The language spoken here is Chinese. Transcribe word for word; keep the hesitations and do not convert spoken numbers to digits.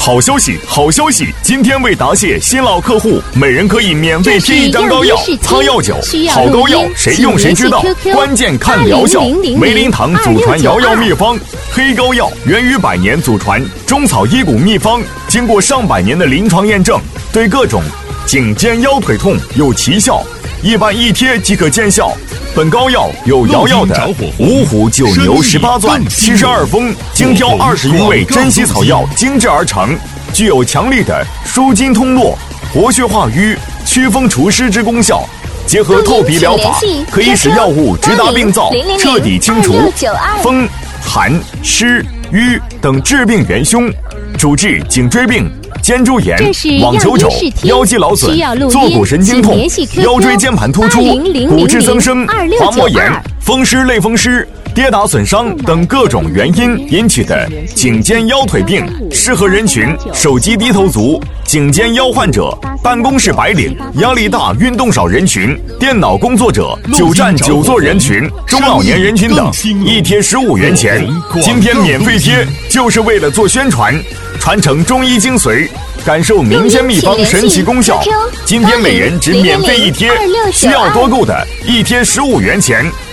好消息，好消息！今天为答谢新老客户，每人可以免费贴一张膏药，擦药酒。好膏药谁用谁知道，关键看疗效。梅林堂祖传瑶瑶秘方，黑膏药源于百年祖传中草医骨秘方，经过上百年的临床验证，对各种颈肩腰腿痛有奇效，一般一贴即可见效。本膏药有瑶瑶的五虎九牛十八钻七十二风，精挑二十余味珍稀草药精制而成，具有强力的舒筋通络、活血化瘀、祛风除湿之功效。结合透皮疗法，可以使药物直达病灶，彻底清除风、寒、湿、瘀等致病元凶，主治颈椎病、肩周炎、网球肘、腰肌劳损、坐骨神经痛、腰椎间盘突出、骨质增生、滑膜炎、风湿类风湿、跌打损伤等各种原因引起的颈肩腰腿病，适合人群手机低头族、颈肩腰患者、办公室白领、压力大、运动少人群、电脑工作者、久站久坐人群、中老年人群等，一贴十五元钱。今天免费贴就是为了做宣传，传承中医精髓，感受民间秘方神奇功效。今天每人只免费一贴，需要多购的一贴十五元钱。